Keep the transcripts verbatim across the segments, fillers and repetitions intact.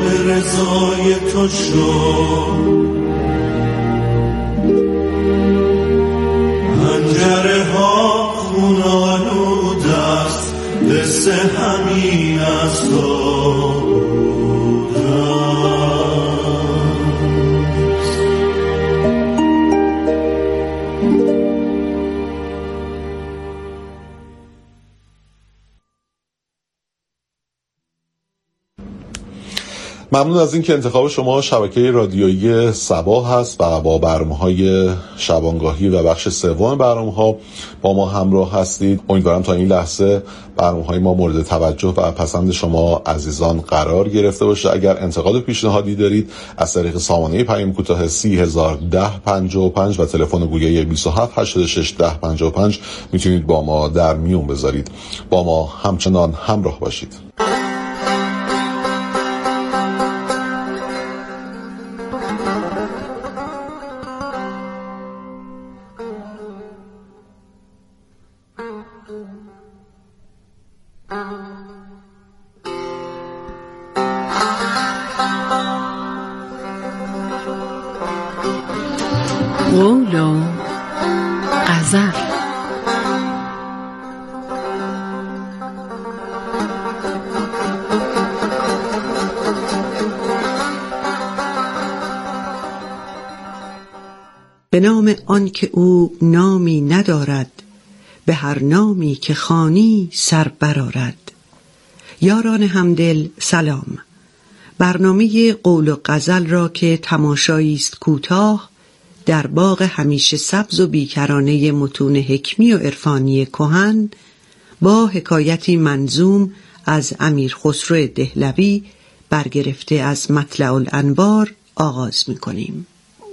به رضای تو شد. پنجره ها خون آلود است، قصه همین است ممنون از این که انتخاب شما شبکه رادیویی صباح هست و با برنامه‌های شبانگاهی و بخش سوم برنامه‌ها با ما همراه هستید. امیدوارم تا این لحظه برنامه‌های ما مورد توجه و پسند شما عزیزان قرار گرفته باشه. اگر انتقاد و پیشنهادی دارید از طریق سامانه پیام کوتاه سی هزار ده پنجاه و پنج و تلفن گوگه بیست و هفت هشتاد و شش ده پنجاه و پنج میتونید با ما در میون بذارید. با ما همچنان همراه باشید. قول و غزل. به نام آن که او نامی ندارد، به هر نامی که خوانی سر برآرد. یاران همدل سلام. برنامه قول و غزل را که تماشایی است کوتاه در باغ همیشه سبز و بیکرانه متون حکمی و عرفانی کهن با حکایتی منظوم از امیر خسرو دهلوی برگرفته از مطلع الانوار آغاز می‌کنیم.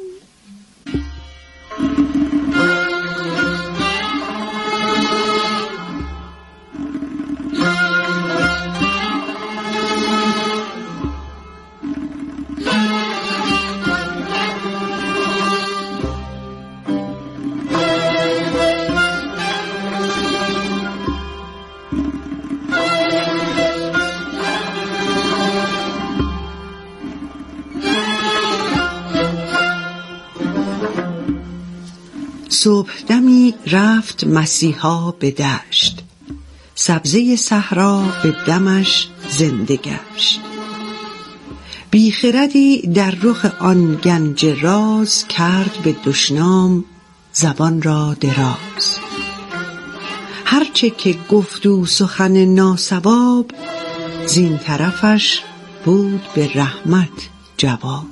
صبح دمی رفت مسیحا به دشت، سبزه صحرا به دمش زنده گشت. بیخردی در رخ آن گنج راز، کرد به دشنام زبان را دراز. هرچه که گفت او سخن ناصواب، زین طرفش بود به رحمت جواب.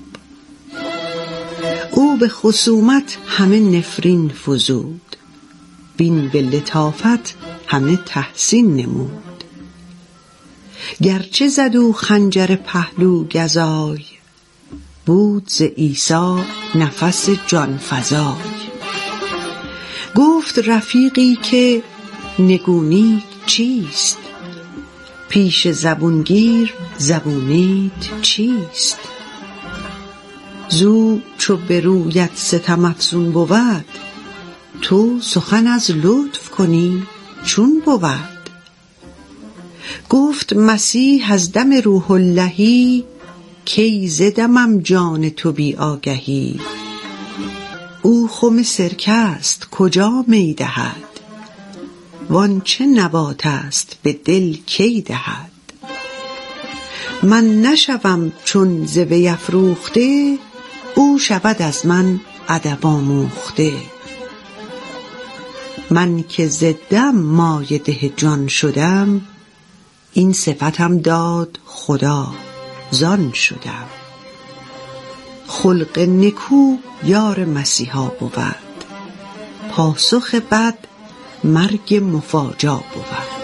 او به خصومت همه نفرین فزود، بین به لطافت همه تحسین نمود. گرچه زد او خنجر پهلو گزای، بود ز عیسی نفس جان فزای. گفت رفیقی که نگونیت چیست، پیش زبونگیر زبونیت چیست. زو چو به رویت ستم افزون بود، تو سخن از لطف کنی چون بود. گفت مسیح از دم روح اللهی، کی ز دمم جان تو بی آگهی. او خم سرکه است کجا می دهد، وان چه نبات است به دل کی دهد. من نشوم چون ز وی افروخته، او شود از من ادب آموخته. من که ز دم مایه ده جان شدم، این صفتم داد خدا زان شدم. خلق نکو یار مسیحا بود، پاسخ بد مرگ مفاجا بود.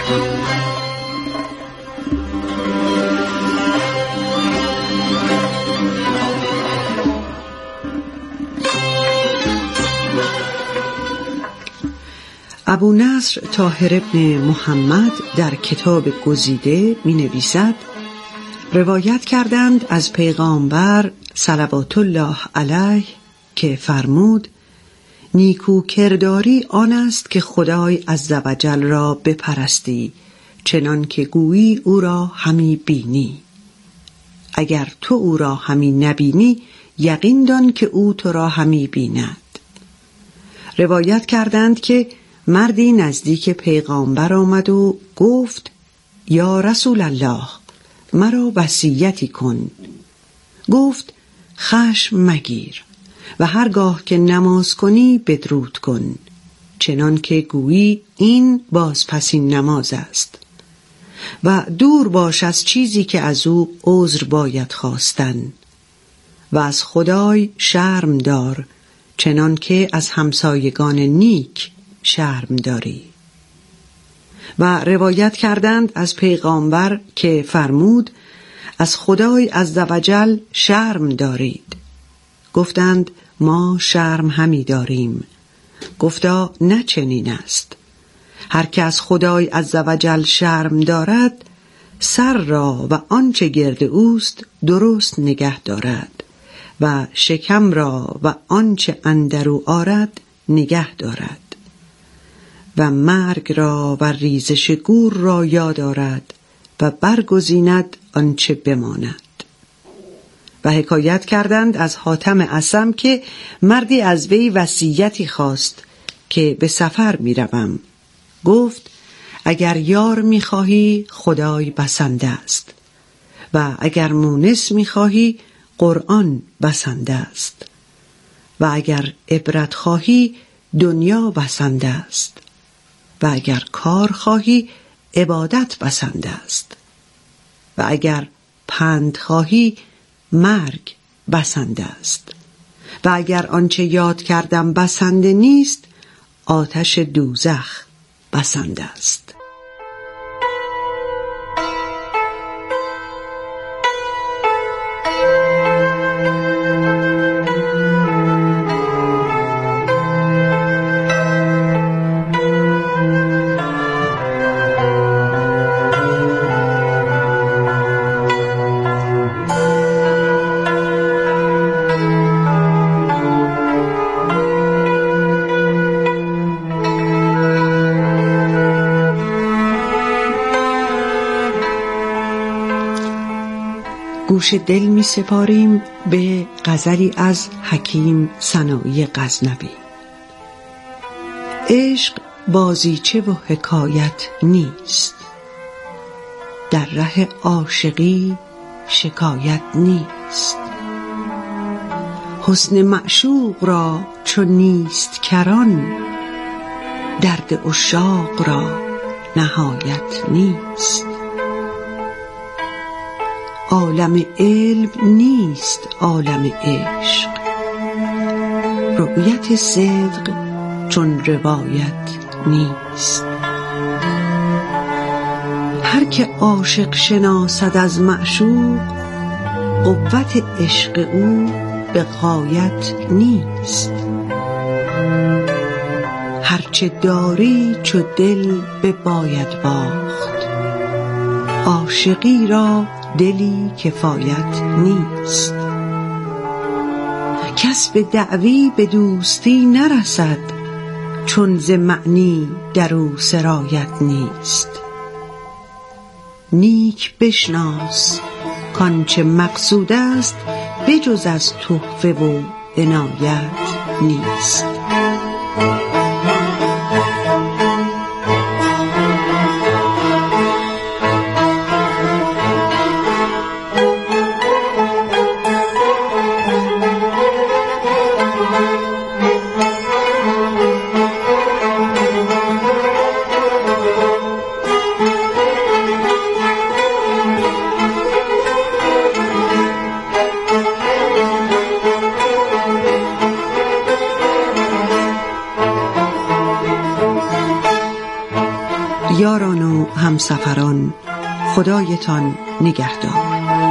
ابو نصر طاهر ابن محمد در کتاب گزیده می نویسد روایت کردند از پیغامبر صلوات الله علیه که فرمود نیکو کرداری آن است که خدای عزوجل را بپرستی چنان که گویی او را همی بینی. اگر تو او را همی نبینی یقین دان که او تو را همی بیند. روایت کردند که مردی نزدیک پیغامبر آمد و گفت یا رسول الله مرا وصیتی کن. گفت خشم مگیر و هرگاه که نماز کنی بدرود کن چنان که گویی این بازپسین نماز است و دور باش از چیزی که از او عذر باید خواستن و از خدای شرم دار چنان که از همسایگان نیک شرم داری. و روایت کردند از پیغامبر که فرمود از خدای عزوجل شرم دارید. گفتند ما شرم همی داریم. گفتا نه چنین است. هر که از خدای عزوجل شرم دارد سر را و آنچه گرد اوست درست نگه دارد و شکم را و آنچه اندرو آرد نگه دارد و مرگ را و ریزش گور را یاد آرد و برگزیند آنچه بماند. و حکایت کردند از حاتم اصم که مردی از وی وصیتی خواست که به سفر می روم. گفت اگر یار می خواهی خدای بسنده است و اگر مونس می خواهی قرآن بسنده است و اگر عبرت خواهی دنیا بسنده است و اگر کار خواهی عبادت بسنده است و اگر پند خواهی مرگ بسنده است و اگر آنچه یاد کردم بسنده نیست آتش دوزخ بسنده است. گوش دل می سپاریم به غزلی از حکیم سنایی غزنوی. عشق بازیچه و حکایت نیست، در ره عاشقی شکایت نیست. حسن معشوق را چون نیست کران، درد عشاق را نهایت نیست. عالم علم نیست عالم عشق، رؤیت صدق چون روایت نیست. هر که عاشق شناسد از معشوق، قوت عشق او به غایت نیست. هرچه داری چو دل بباید باخت، عاشقی را دلی کفایت نیست. کس به دعوی به دوستی نرسد، چون ز معنی در او سرایت نیست. نیک بشناس کانچه مقصود است، بجز از تحفه و عنایت نیست. یاران و همسفران، خدایتان نگهدار.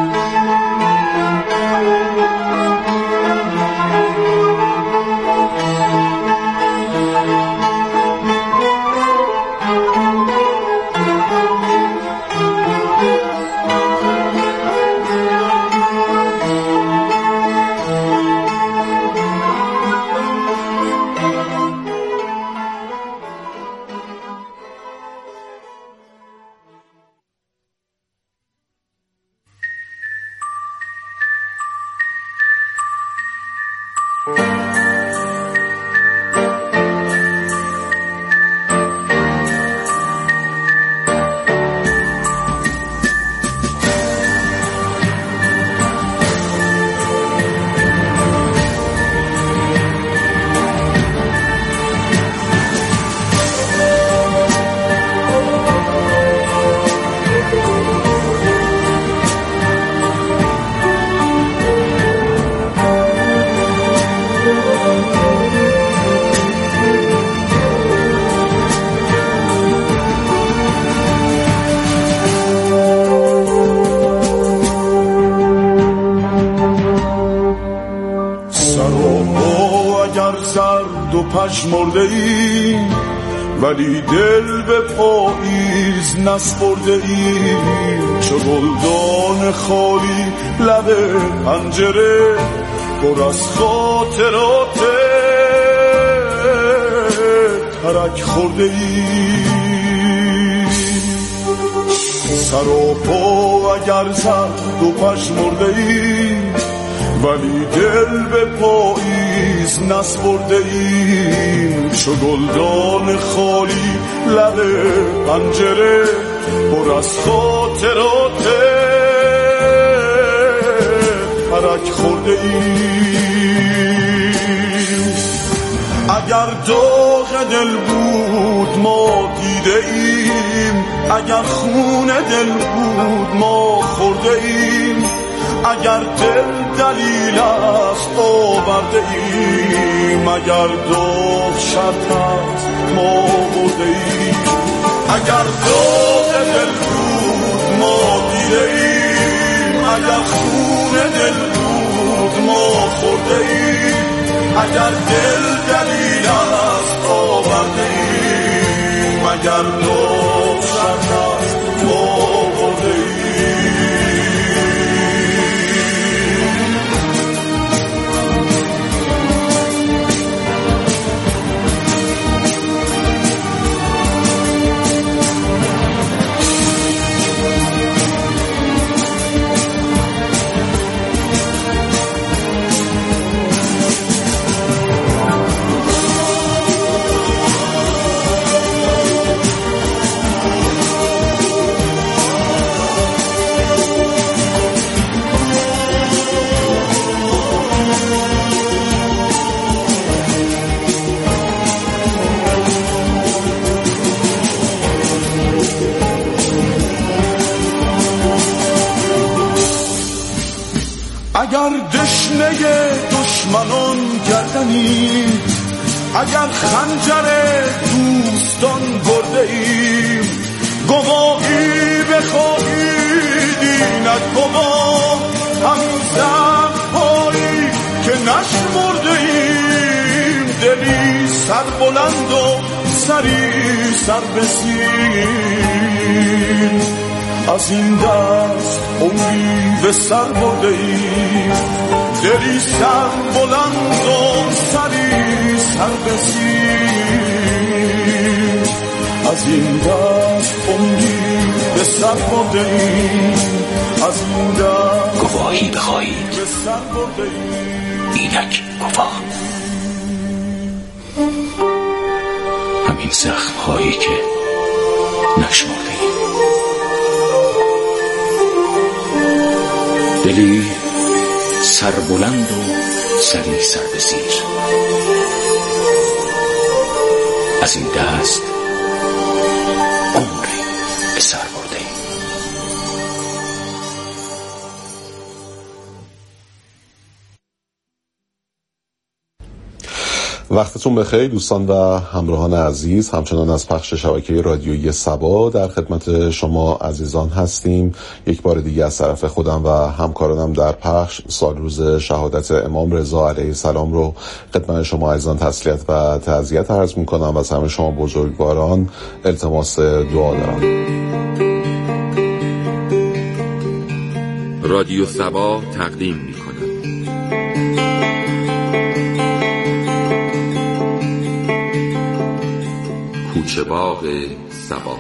پژمرده ای ولی دل به پاییز نسپرده ای، چو گلدان خالی لب پنجره پر از خاطرات ترک خورده ای. سر و پا اگر زرد و پژمرده ای ولی دل به پاییز نسپرده ایم، چو گلدان خالی لب پنجره پر از خاطرات ترک خورده ایم. اگر داغ دل بود ما دیده ایم، اگر خون دل بود ما خورده ایم، اگر دل دلیل است آورده ایم، اگر داغ شرط است ما برده ایم. اگر داغ دل بود ما دیده ایم، اگر خون دل بود ما خورده ایم، اگر دل دلیل است آورده ایم، اگر داغ شرط است ما برده ایم. اگر دشنه دشمنان گردنی، اگر خنجر دوستان برده ایم، گواهی بخواهید اینک گواه همین زخم‌هایی که نشمرده ایم، دلی سر بلند و سری سر بسیم، از این دست عمری به سر برده ایم، دلی سر بلند و سری سر بسیم، از این دست عمری به سر برده ایم، از این دست گواهی بخواهید به سر برده ایم، اینک گواه همین زخم هایی که نشمرده ایم، دلی سر بلند و سری سر به زیر، از این دست عمری به سر برده ایم. وقتتون بخیر دوستان و همراهان عزیز. همچنان از پخش شبکه رادیویی سبا در خدمت شما عزیزان هستیم. یک بار دیگه از طرف خودم و همکارانم در پخش سال روز شهادت امام رضا علیه السلام رو خدمت شما عزیزان تسلیت و تعزیت عرض میکنم و از همه شما بزرگواران التماس دعا دارم. رادیو سبا تقدیم می‌کند کوچه باغ سبا.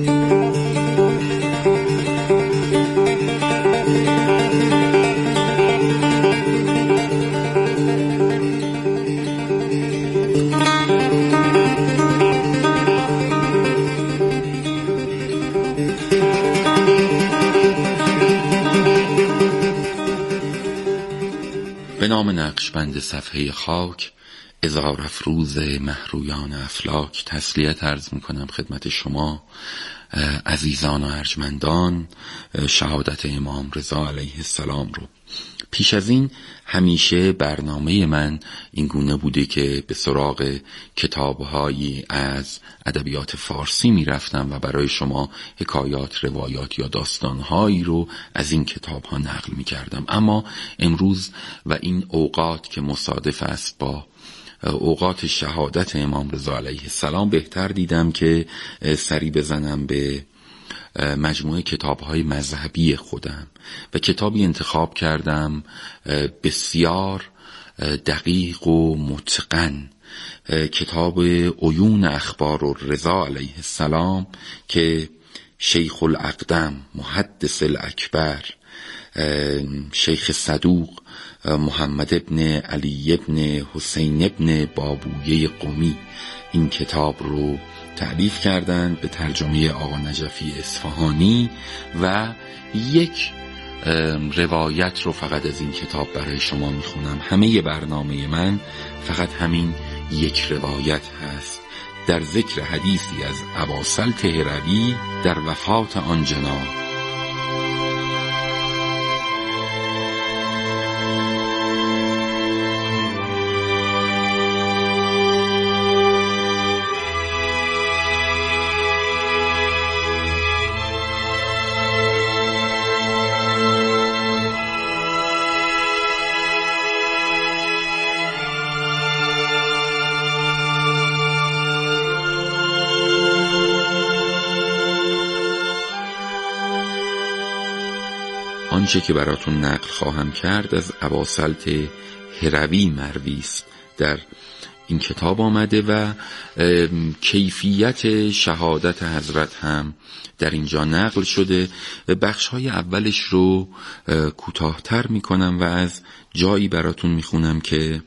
به نام نقشبند صفحه خاک، عذار افروز محرویان افلاک، تسلیت عرض میکنم خدمت شما عزیزان و ارجمندان شهادت امام رضا علیه السلام رو. پیش از این همیشه برنامه من این گونه بوده که به سراغ کتاب‌هایی از ادبیات فارسی میرفتم و برای شما حکایات، روایات یا داستان‌هایی رو از این کتاب‌ها نقل میکردم. اما امروز و این اوقات که مصادف است با اوقات شهادت امام رضا علیه السلام، بهتر دیدم که سری بزنم به مجموعه کتاب‌های مذهبی خودم و کتابی انتخاب کردم بسیار دقیق و متقن، کتاب عیون اخبار الرضا علیه السلام که شیخ الاقدم محدث الاکبر شیخ صدوق محمد ابن علی ابن حسین ابن بابویه قمی این کتاب رو تألیف کردند به ترجمه آقا نجفی اصفهانی و یک روایت رو فقط از این کتاب برای شما میخونم. همه برنامه من فقط همین یک روایت هست در ذکر حدیثی از اباسلط هروی در وفات آن جناب. آنچه که براتون نقل خواهم کرد از اباسلط هروی مروی است در این کتاب آمده و کیفیت شهادت حضرت هم در اینجا نقل شده. بخش‌های اولش رو کوتاه‌تر می‌کنم و از جایی براتون می‌خونم که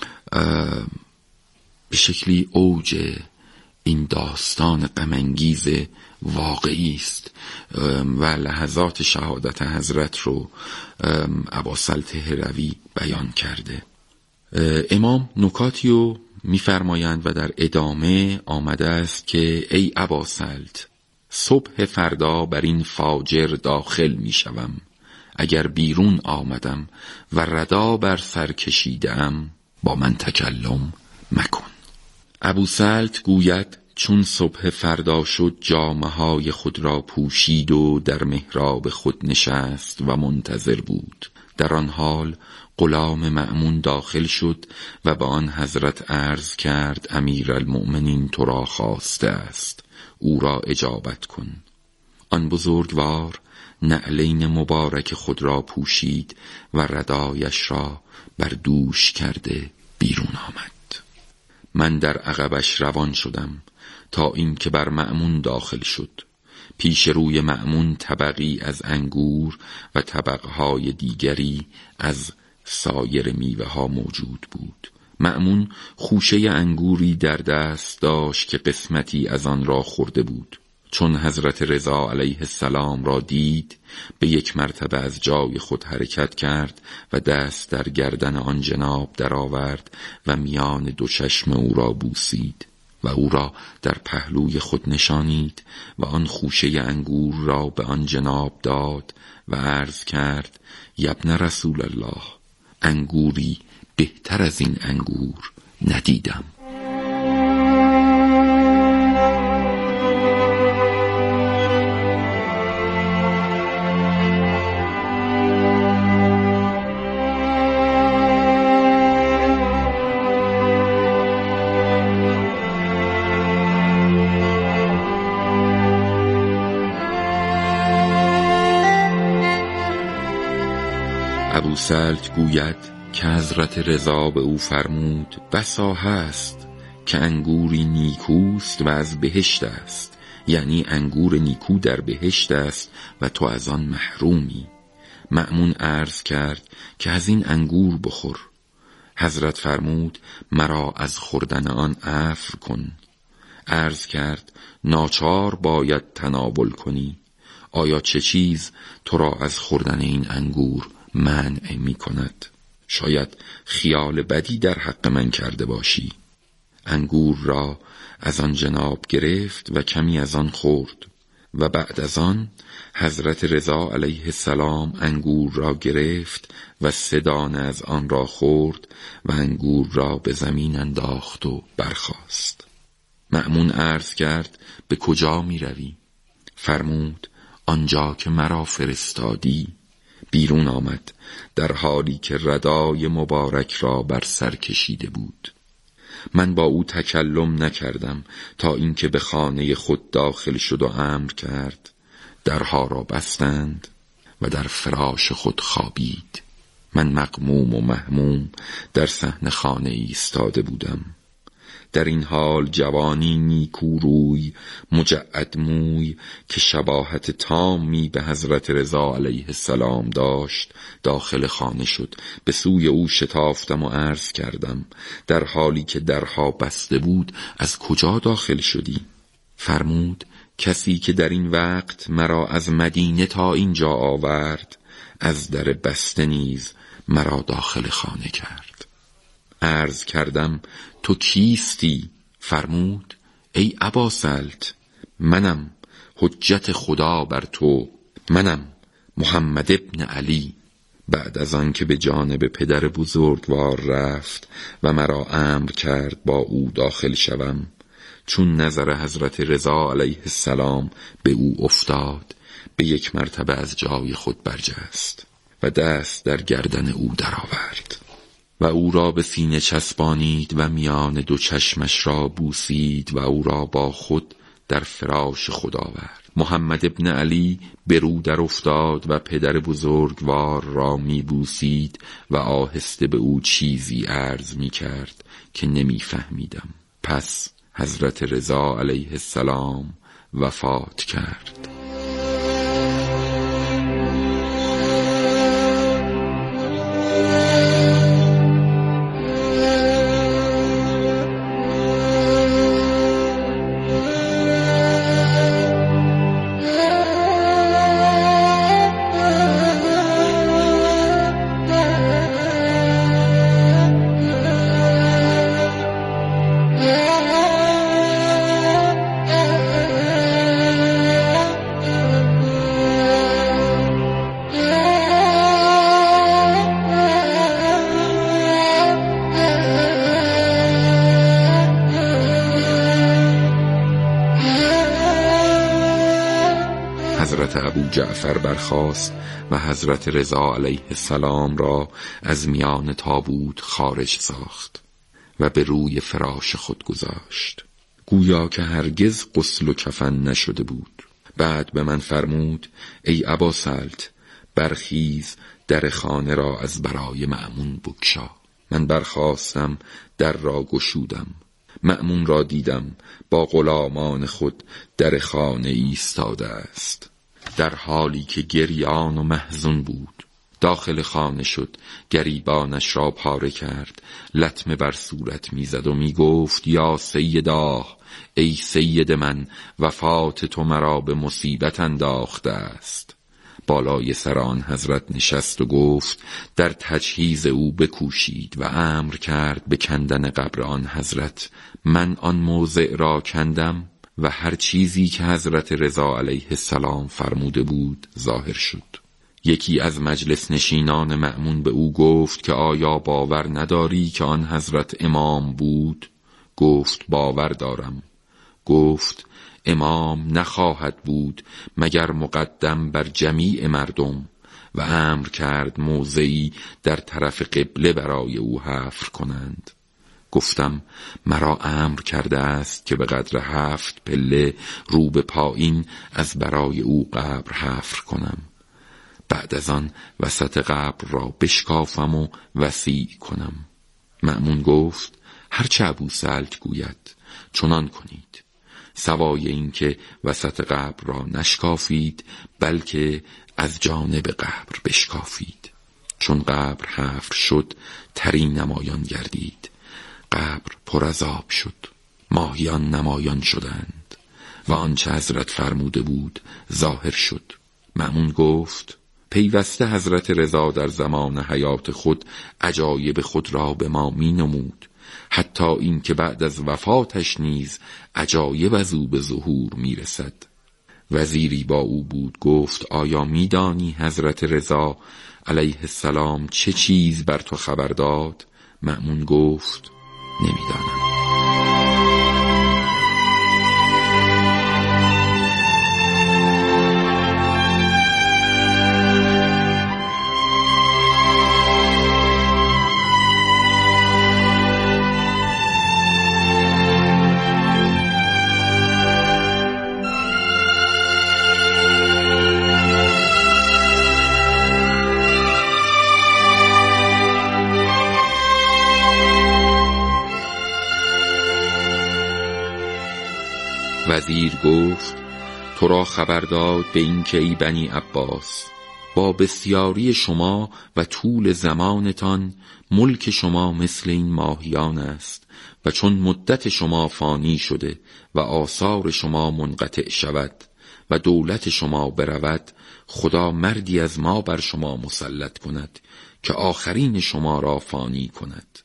به شکلی اوج این داستان غم‌انگیز واقعی است و لحظات شهادت حضرت رو اباسلط هروی بیان کرده. امام نکاتی رو می‌فرمایند و در ادامه آمده است که ای اباسلط، صبح فردا بر این فاجر داخل می‌شوم. اگر بیرون آمدم و ردا بر سر کشیدم با من تکلم مکن. ابوسلط گوید چون صبح فردا شد جامه‌های خود را پوشید و در محراب خود نشست و منتظر بود. در آن حال غلام مأمون داخل شد و به آن حضرت عرض کرد امیرالمؤمنین تو را خواسته است، او را اجابت کن. آن بزرگوار نعلین مبارک خود را پوشید و ردایش را بر دوش کرده بیرون آمد. من در عقبش روان شدم تا این که بر مأمون داخل شد. پیش روی مأمون طبقی از انگور و طبقهای دیگری از سایر میوه ها موجود بود. مأمون خوشه انگوری در دست داشت که قسمتی از آن را خورده بود. چون حضرت رضا علیه السلام را دید به یک مرتبه از جای خود حرکت کرد و دست در گردن آن جناب درآورد و میان دو چشم او را بوسید و او را در پهلوی خود نشانید و آن خوشه انگور را به آن جناب داد و عرض کرد یبن رسول الله، انگوری بهتر از این انگور ندیدم. ابوسلط گوید که حضرت رضا به او فرمود بسا هست که انگوری نیکوست و از بهشت است، یعنی انگور نیکو در بهشت است و تو از آن محرومی. مأمون عرض کرد که از این انگور بخور. حضرت فرمود مرا از خوردن آن عفو کن. عرض کرد ناچار باید تناول کنی. آیا چه چیز تو را از خوردن این انگور منع می کند؟ شاید خیال بدی در حق من کرده باشی. انگور را از آن جناب گرفت و کمی از آن خورد و بعد از آن حضرت رضا علیه السلام انگور را گرفت و سه دانه از آن را خورد و انگور را به زمین انداخت و برخاست. مأمون عرض کرد به کجا می روی؟ فرمود آنجا که مرا فرستادی. بیرون آمد در حالی که ردای مبارک را بر سر کشیده بود. من با او تکلم نکردم تا اینکه به خانه خود داخل شد و امر کرد. درها را بستند و در فراش خود خوابید. من مغموم و مهموم در صحن خانه ایستاده بودم. در این حال جوانی نیکوروی مجعد موی که شباهت تامی به حضرت رضا علیه السلام داشت داخل خانه شد. به سوی او شتافتم و عرض کردم در حالی که درها بسته بود از کجا داخل شدی؟ فرمود کسی که در این وقت مرا از مدینه تا اینجا آورد از در بسته نیز مرا داخل خانه کرد. عرض کردم تو کیستی؟ فرمود ای اباسلط منم حجت خدا بر تو، منم محمد ابن علی. بعد از آن که به جانب پدر بزرگوار رفت و مرا امر کرد با او داخل شوم، چون نظر حضرت رضا علیه السلام به او افتاد به یک مرتبه از جای خود برجست و دست در گردن او درآورد و او را به سینه چسبانید و میان دو چشمش را بوسید و او را با خود در فراش خود آورد. محمد ابن علی به رو در افتاد و پدر بزرگوار را می بوسید و آهسته به او چیزی عرض می کرد که نمی فهمیدم. پس حضرت رضا علیه السلام وفات کرد. حضرت ابو جعفر برخاست و حضرت رضا علیه السلام را از میان تابوت خارج ساخت و به روی فراش خود گذاشت، گویا که هرگز غسل و کفن نشده بود. بعد به من فرمود ای اباسلط برخیز، در خانه را از برای مأمون بگشا. من برخاستم، در را گشودم. مأمون را دیدم با غلامان خود در خانه ایستاده است، در حالی که گریان و محزون بود. داخل خانه شد، گریبانش را پاره کرد، لطمه بر صورت میزد و میگفت یا سیدا، ای سید من، وفات تو مرا به مصیبت انداخته است. بالای سر آن حضرت نشست و گفت در تجهیز او بکوشید و امر کرد به کندن قبر آن حضرت. من آن موضع را کندم و هر چیزی که حضرت رضا علیه السلام فرموده بود ظاهر شد. یکی از مجلس نشینان مأمون به او گفت که آیا باور نداری که آن حضرت امام بود؟ گفت باور دارم. گفت امام نخواهد بود مگر مقدم بر جمیع مردم، و امر کرد موضعی در طرف قبله برای او حفر کنند. گفتم مرا امر کرده است که به قدر هفت پله رو به پایین از برای او قبر حفر کنم. بعد از آن وسط قبر را بشکافم و وسیع کنم. مأمون گفت هرچه ابوسلط گوید چنان کنید، سوای این که وسط قبر را نشکافید بلکه از جانب قبر بشکافید. چون قبر حفر شد تری نمایان گردید، قبر پر از آب شد، ماهیان نمایان شدند و آنچه حضرت فرموده بود ظاهر شد. مأمون گفت پیوسته حضرت رضا در زمان حیات خود عجایب خود را به ما می نمود، حتی این که بعد از وفاتش نیز عجایب از او به ظهور می رسد. وزیری با او بود گفت آیا می دانی حضرت رضا علیه السلام چه چیز بر تو خبر داد؟ مأمون گفت نمی دانم. وزیر گفت تو را خبر داد به این که ای بنی عباس، با بسیاری شما و طول زمانتان ملک شما مثل این ماهیان است و چون مدت شما فانی شده و آثار شما منقطع شود و دولت شما برود، خدا مردی از ما بر شما مسلط کند که آخرین شما را فانی کند.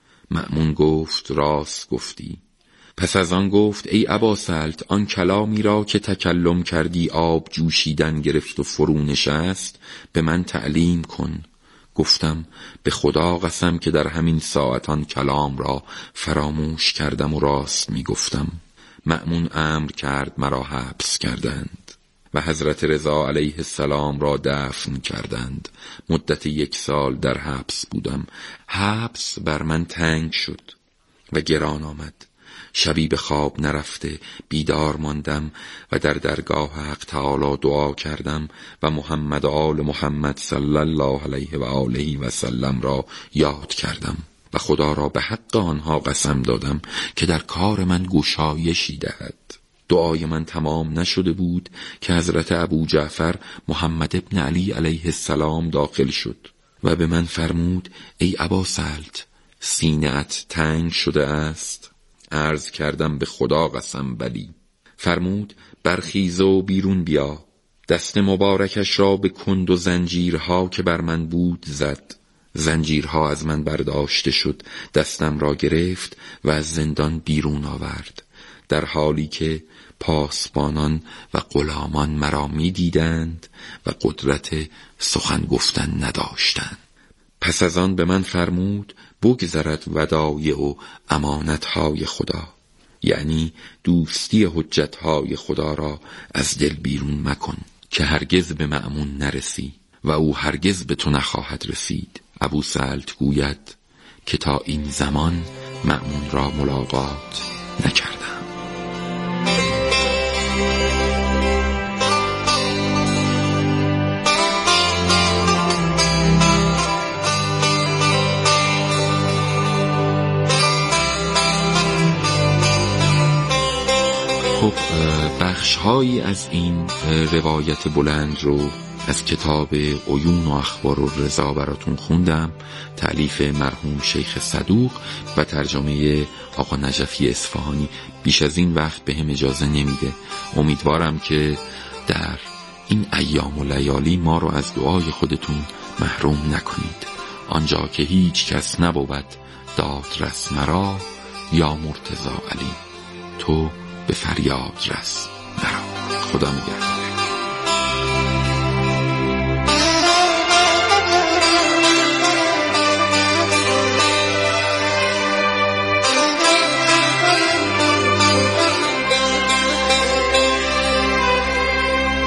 مأمون گفت راست گفتی. پس از آن گفت ای اباسلط، آن کلامی را که تکلم کردی آب جوشیدن گرفت و فرو نشست به من تعلیم کن. گفتم به خدا قسم که در همین ساعت آن کلام را فراموش کردم و راست می گفتم. مأمون امر کرد مرا حبس کردند و حضرت رضا علیه السلام را دفن کردند. مدت یک سال در حبس بودم. حبس بر من تنگ شد و گران آمد. شبی به خواب نرفته بیدار ماندم و در درگاه حق تعالی دعا کردم و محمد و آل محمد صلی الله علیه و آله و سلم را یاد کردم و خدا را به حق آنها قسم دادم که در کار من گشایشی دهد. دعای من تمام نشده بود که حضرت ابو جعفر محمد ابن علی علیه السلام داخل شد و به من فرمود ای اباسلط، سینه‌ات تنگ شده است؟ عرض کردم به خدا قسم بلی. فرمود برخیز و بیرون بیا. دست مبارکش را به کند و زنجیرها که بر من بود زد. زنجیرها از من برداشته شد، دستم را گرفت و از زندان بیرون آورد، در حالی که پاسبانان و غلامان مرا می دیدند و قدرت سخن گفتن نداشتند. پس از آن به من فرمود بگذرد ودایع و امانتهای خدا، یعنی دوستی حجتهای خدا را از دل بیرون مکن که هرگز به مأمون نرسی و او هرگز به تو نخواهد رسید. ابوسلط گوید که تا این زمان مأمون را ملاقات نکردم. خب بخش‌هایی از این روایت بلند رو از کتاب عیون و اخبار الرضا براتون خوندم، تألیف مرحوم شیخ صدوق و ترجمه آقا نجفی اصفهانی. بیش از این وقت به هم اجازه نمیده. امیدوارم که در این ایام و لیالی ما رو از دعای خودتون محروم نکنید. آنجا که هیچ کس نبود دادرس مرا، یا مرتضی علی تو به فریاد رس مرا. خدا نگهدار.